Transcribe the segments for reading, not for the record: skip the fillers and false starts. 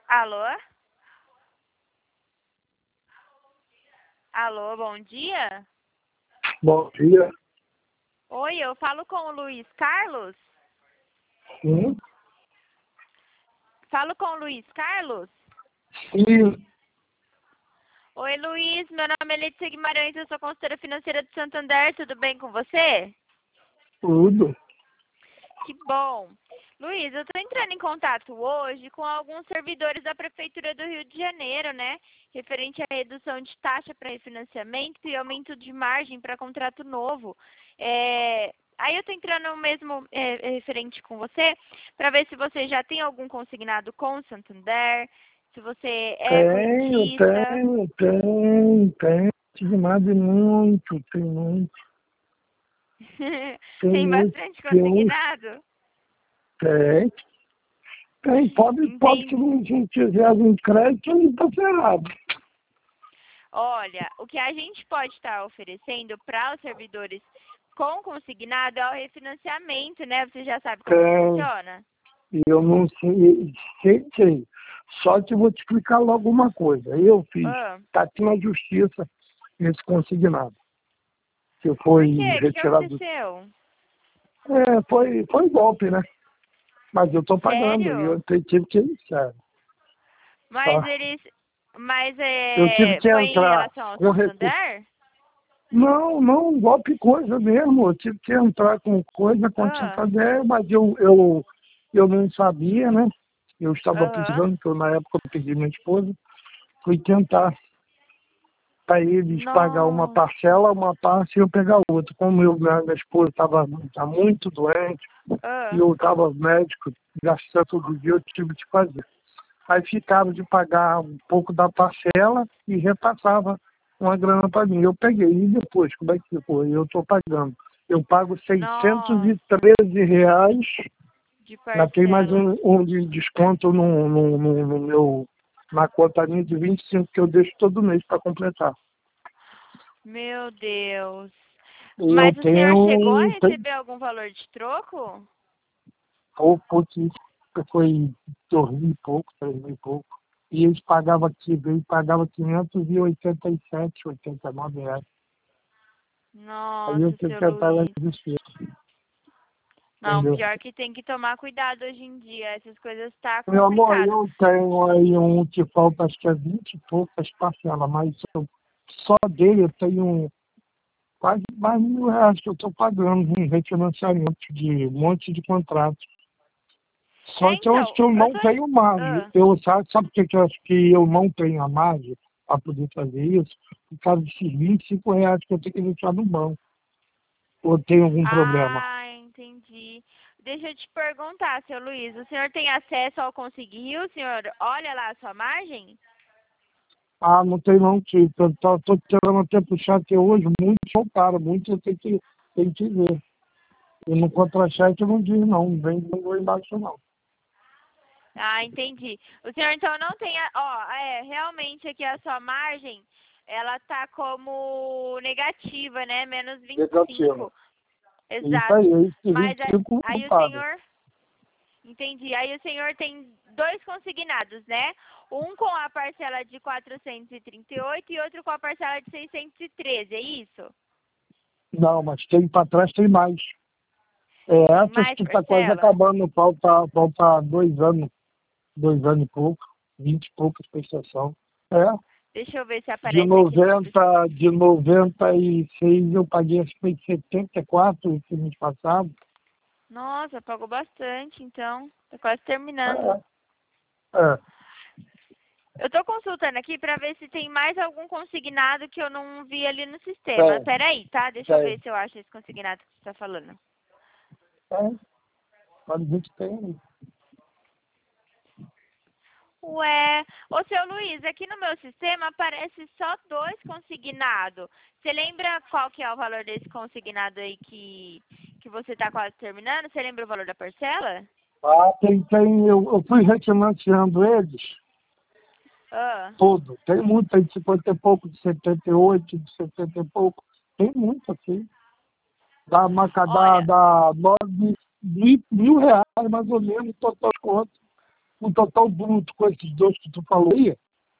Alô? Alô, bom dia? Bom dia. Oi, eu falo com o Luiz Carlos? Sim. Falo com o Luiz Carlos? Sim. Oi, Luiz, meu nome é Letícia Guimarães, eu sou consultora financeira do Santander, tudo bem com você? Tudo. Que bom. Luiz, eu estou entrando em contato hoje com alguns servidores da Prefeitura do Rio de Janeiro, né? Referente à redução de taxa para refinanciamento e aumento de margem para contrato novo. Aí eu estou entrando mesmo referente com você para ver se você já tem algum consignado com o Santander, se você é correntista. Tenho. Tive mais de muito, tem muito. Tem Tem muito. bastante consignado? Tem. Pode que Entendi. não tiver um crédito, ele está ferrado. Olha, o que a gente pode estar oferecendo para os servidores com consignado é o refinanciamento, né? Você já sabe como funciona? Eu não sei. Só que eu vou te explicar logo uma coisa. Eu fiz, tá aqui na justiça esse consignado. Que Por foi quê? O que retirado. aconteceu? Foi golpe, né? Mas eu estou pagando. Sério? Eu tive que iniciar. Mas Tá? eles. Mas Eu tive que foi em entrar relação ao com recurso. Santander? Não, golpe coisa mesmo. Eu tive que entrar com coisa com Santander, mas eu não sabia, né? Eu estava precisando, porque na época eu perdi minha esposa. Fui tentar para eles pagar uma Nossa. parcela, uma parte e eu pegar outra. Como minha esposa estava muito doente e eu estava médico, gastando todo dia, eu tive que fazer. Aí ficava de pagar um pouco da parcela e repassava uma grana para mim. Eu peguei. E depois, como é que ficou? Eu estou pagando. Eu pago Nossa. R$ 613. De Já tem mais parcela. um de desconto no meu, na conta minha de 25 que eu deixo todo mês para completar. Meu Deus. E eu Mas o senhor chegou a tenho receber algum valor de troco? pouco que foi 2.000 e pouco, 3.000 e pouco. E eles pagavam aqui, ele pagava R$ 587, R$ 89. Aí eu Nossa, tenho seu que entrar na Luiz. justiça, Não, entendeu? pior que tem que tomar cuidado hoje em dia. Essas coisas tá Meu amor, complicado. eu tenho aí um que falta, acho que é 20 e poucas parcelas, mas só dele eu tenho quase mais R$ 1.000 que eu estou pagando em refinanciamento de um monte de contratos. Só que eu acho Então, que eu eu não tô. tenho margem. Sabe por que eu acho que eu não tenho a margem para poder fazer isso? Por causa desses R$ 25 que eu tenho que deixar no banco. Ou tem algum problema? Ah, entendi. Deixa eu te perguntar, seu Luiz, o senhor tem acesso ao Conseguir? O senhor olha lá a sua margem? Ah, não tem não, tio. Estou tentando até puxar até hoje. Muitos são caros, muitos eu tenho que ver. E no contra-cheque eu não diz não, não vem não embaixo não. Ah, entendi. O senhor então não tem, realmente aqui a sua margem, ela tá como negativa, né? Menos Negativo. 25. Isso aí, Exato. esse Mas 25 não aí o paga. senhor, entendi. Aí o senhor tem dois consignados, né? Um com a parcela de 438 e outro com a parcela de 613, é isso? Não, mas tem para trás tem mais. Tem Essas mais que está quase parcela? acabando, falta 2 anos e pouco, 20 e poucas prestação. Deixa eu ver se De aparece aqui no meu 96 eu paguei acho que foi 74 esse mês passado. Nossa, pagou bastante, então. Tá quase terminando. É, é, Eu tô consultando aqui pra ver se tem mais algum consignado que eu não vi ali no sistema. Pera aí, tá? Deixa eu ver se eu acho esse consignado que você tá falando. mas a gente tem. Ué, ô seu Luiz, aqui no meu sistema aparece só dois consignados. Você lembra qual que é o valor desse consignado aí que você tá quase terminando? Você lembra o valor da parcela? Eu fui refinanciando eles Ah, todo. Tem muito, tem de 50 e pouco, de 78, de 70 e pouco. Tem muito aqui. olha, Dá R$ 9.000 mais ou menos, total conta. o total bruto com esses dois que tu falou aí,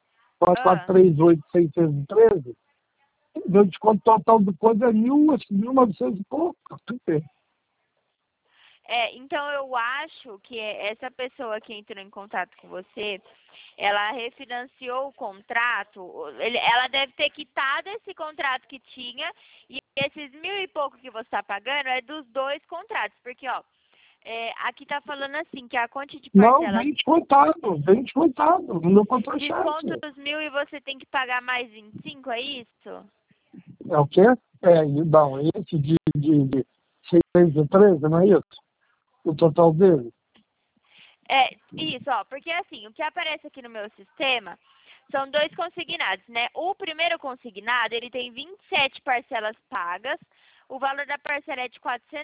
438,613, o desconto total do coisa é 1.900 e pouco. Tu vê. Então eu acho que essa pessoa que entrou em contato com você, ela refinanciou o contrato, ela deve ter quitado esse contrato que tinha, e esses 1.000 e pouco que você está pagando é dos dois contratos, porque, ó, aqui tá falando assim, que a quantia de parcela... Não, vem descontado, no meu contra-cheque. Desconto dos 1.000 e você tem que pagar mais 25, é isso? É o quê? Não, esse de 613, não é isso? O total dele? Isso, ó, porque assim, o que aparece aqui no meu sistema são dois consignados, né? O primeiro consignado, ele tem 27 parcelas pagas, o valor da parcela é de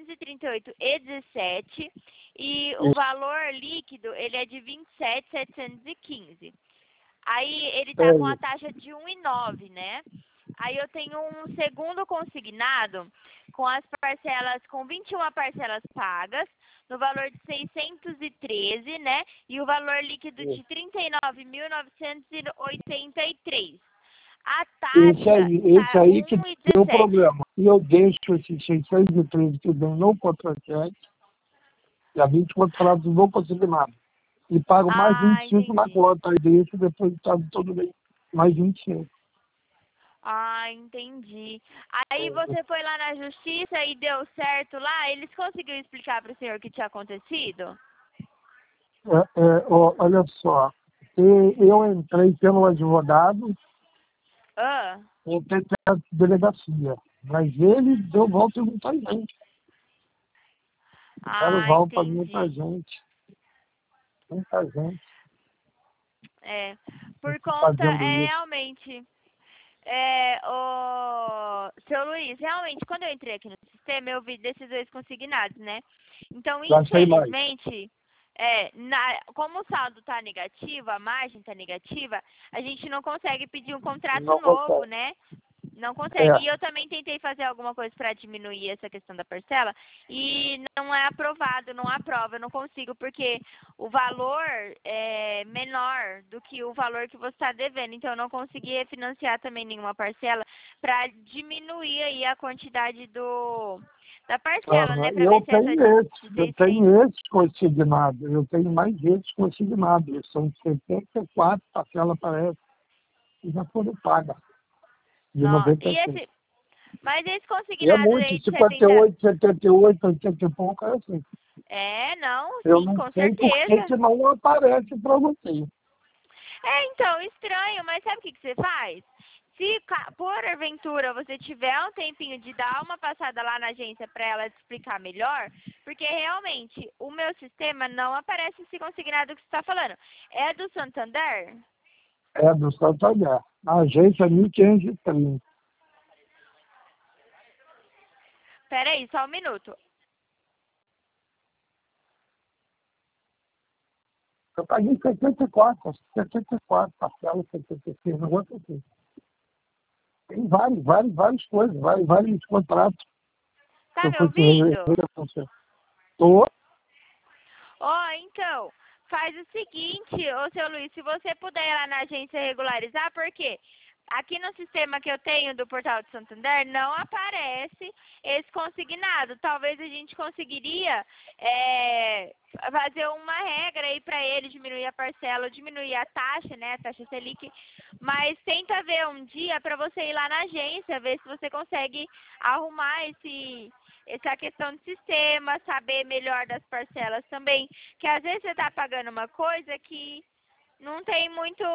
438,17 e o valor líquido, ele é de 27.715. Aí ele tá com a taxa de 1,9, né? Aí eu tenho um segundo consignado com as parcelas, com 21 parcelas pagas, no valor de 613, né? E o valor líquido de 39.983. A taxa esse aí que deu o problema. E eu deixo esses 613 que deu no contra-cheque e a 20 contratos não consegui nada. E pago mais 25 na conta, aí deixo depois de tudo bem, mais 25. Entendi. Aí você foi lá na justiça e deu certo lá? Eles conseguiram explicar para o senhor o que tinha acontecido? Olha só, eu entrei pelo advogado, entrei pela delegacia, mas ele deu volta em muita gente. Deram volta para muita gente. Muita gente. Por conta, realmente... Seu Luiz, realmente, quando eu entrei aqui no sistema, eu vi desses dois consignados, né? Então, infelizmente, como o saldo está negativo, a margem está negativa, a gente não consegue pedir um contrato novo, né? Não consegue. E eu também tentei fazer alguma coisa para diminuir essa questão da parcela e não é aprovado, não aprova, eu não consigo, porque o valor é menor do que o valor que você está devendo. Então, eu não consegui refinanciar também nenhuma parcela para diminuir aí a quantidade da parcela, né? Pra eu tenho esse consignado, eu tenho mais esses consignados, são 74 parcelas, parece, que já foram pagas. Mas esse consignado é muito, 58, 78, 80 e pouco, é assim. Com certeza. Por que não aparece para você? Então, estranho, mas sabe o que você faz? Se, porventura, você tiver um tempinho de dar uma passada lá na agência para ela te explicar melhor, porque realmente o meu sistema não aparece esse consignado que você está falando. É do Santander? É do Santander. A agência é 1530. Peraí, só um minuto. Eu paguei 74 parcelas, 76, não vou ter. Tem várias coisas, vários contratos. Tá me ouvindo? Tô. Então, faz o seguinte, seu Luiz, se você puder ir lá na agência regularizar, porque aqui no sistema que eu tenho do Portal de Santander não aparece esse consignado. Talvez a gente conseguiria fazer uma regra aí para ele diminuir a parcela, diminuir a taxa, né, a taxa Selic, mas tenta ver um dia para você ir lá na agência, ver se você consegue arrumar essa questão de sistema, saber melhor das parcelas também, que às vezes você está pagando uma coisa que não tem muito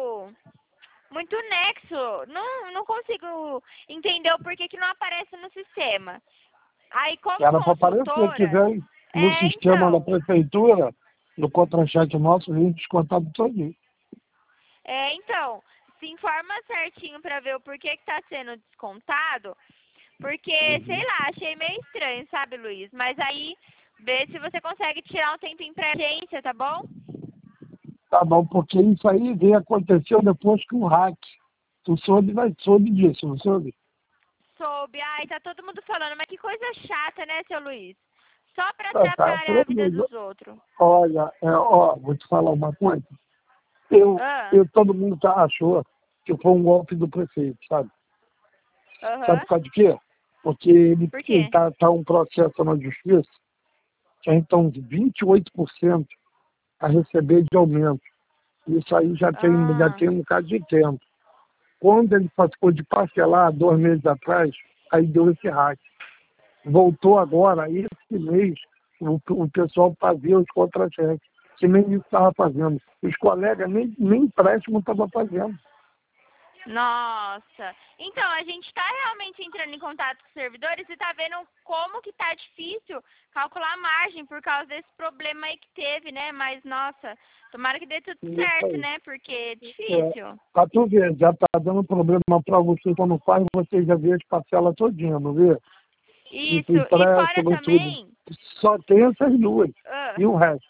nexo, não consigo entender o porquê que não aparece no sistema. Aí, como ela só apareceu que vem no sistema da prefeitura, no contra-cheque nosso, vem descontado todinho. Então, se informa certinho para ver o porquê que está sendo descontado, porque, sei lá, achei meio estranho, sabe, Luiz? Mas aí, vê se você consegue tirar um tempinho pra agência, tá bom? Tá bom, porque isso aí aconteceu depois que o hack. Tu soube disso, não soube? Soube. Ai, tá todo mundo falando, mas que coisa chata, né, seu Luiz? Só para atrapalhar a vida dos outros. Olha, vou te falar uma coisa. Todo mundo achou que foi um golpe do prefeito, sabe? Sabe por causa de quê? Porque ele tá um processo na justiça que a gente tá uns 28% a receber de aumento. Isso aí já tem um bocado de tempo. Quando ele ficou de parcelar 2 meses atrás, aí deu esse hack. Voltou agora, esse mês, o pessoal fazia os contra-cheques, que nem isso estava fazendo. Os colegas nem empréstimo estavam fazendo. Nossa. Então, a gente está realmente entrando em contato com os servidores e está vendo como que tá difícil calcular a margem por causa desse problema aí que teve, né? Mas, nossa, tomara que dê tudo certo, né? Porque é difícil. Pra tu ver, já tá dando problema para você quando faz, você já vê as parcelas todinhas, não vê? Isso, e fora também... Só tem essas duas. E o resto?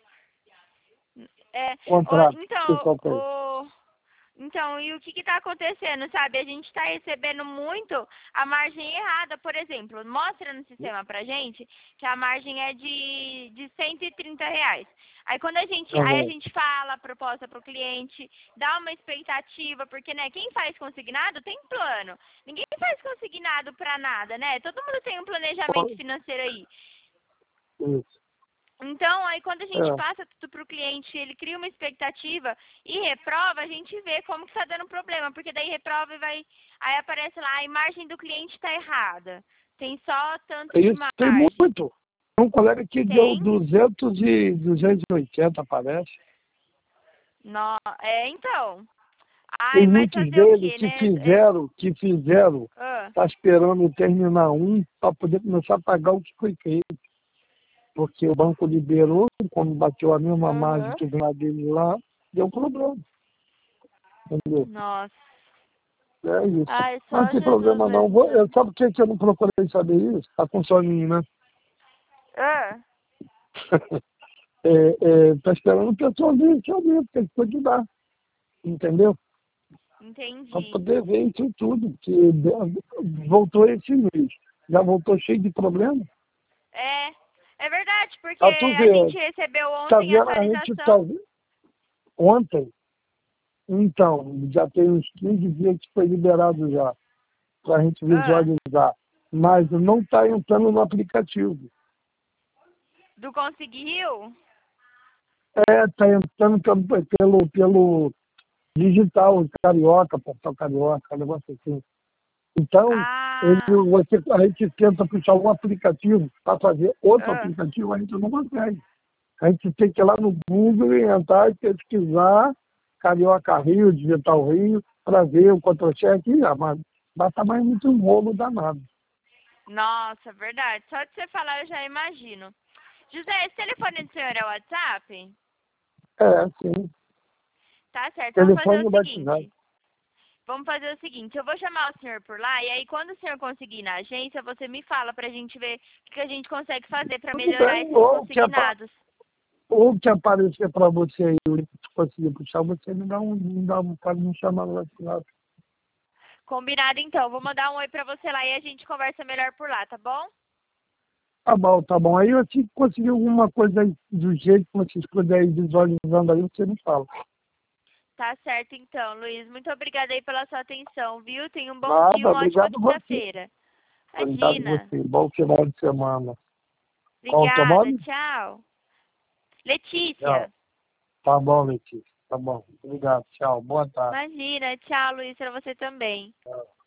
Contrato. Então, e o que está acontecendo, sabe? A gente está recebendo muito a margem errada, por exemplo. Mostra no sistema pra gente que a margem é de R$130. Aí quando a gente fala a proposta para o cliente, dá uma expectativa, porque, né, quem faz consignado tem plano. Ninguém faz consignado para nada, né? Todo mundo tem um planejamento financeiro aí. Isso. Então, aí quando a gente passa tudo para o cliente, ele cria uma expectativa e reprova, a gente vê como que está dando problema, porque daí reprova e aí aparece lá, a imagem do cliente está errada. Tem só tanto de margem. Tem muito. Tem um colega que deu 280, parece. Então. Tem muitos deles que fizeram, tá esperando terminar para poder começar a pagar o que foi feito. Porque o banco liberou, quando bateu a mesma margem que o dele lá, deu problema. Entendeu? Nossa. É isso. Não tem problema não. Sabe por que eu não procurei saber isso? Tá com soninho, né? Tá esperando o pessoal vir aqui ali, porque ele pode dar. Entendeu? Entendi. Para poder ver isso tudo. Que voltou esse mês. Já voltou cheio de problema. É verdade, porque a gente recebeu ontem a atualização. Ontem? Então, já tem uns 15 dias que foi liberado já, para a gente visualizar. Mas não está entrando no aplicativo. Do Conseguiu? Está entrando pelo digital, Carioca, Portal Carioca, negócio assim. Então, a gente tenta puxar um aplicativo para fazer outro aplicativo, a gente não consegue. A gente tem que ir lá no Google e entrar e pesquisar Carioca Rio, Digital Rio, para ver o contra-cheque. Mas basta mais muito um rolo danado. Nossa, verdade. Só de você falar eu já imagino. José, esse telefone do senhor é o WhatsApp? Sim. Tá certo, vamos fazer o seguinte, eu vou chamar o senhor por lá, e aí quando o senhor conseguir ir na agência, você me fala pra gente ver o que a gente consegue fazer pra melhorar esses consignados. Ou que aparecer para você aí, eu conseguir puxar, você pode me chamar lá. Combinado então, vou mandar um oi pra você lá e a gente conversa melhor por lá, tá bom? Tá bom. Aí eu te conseguir alguma coisa aí do jeito que vocês puderem visualizando aí, você me fala. Tá certo então, Luiz. Muito obrigada aí pela sua atenção, viu? Tenha um bom dia, uma ótima quinta-feira. Imagina. Obrigado você. Bom final de semana. Obrigada, tchau. Letícia. Tchau. Tá bom, Letícia. Tá bom. Obrigado, tchau. Boa tarde. Imagina, tchau, Luiz, pra você também. Tchau.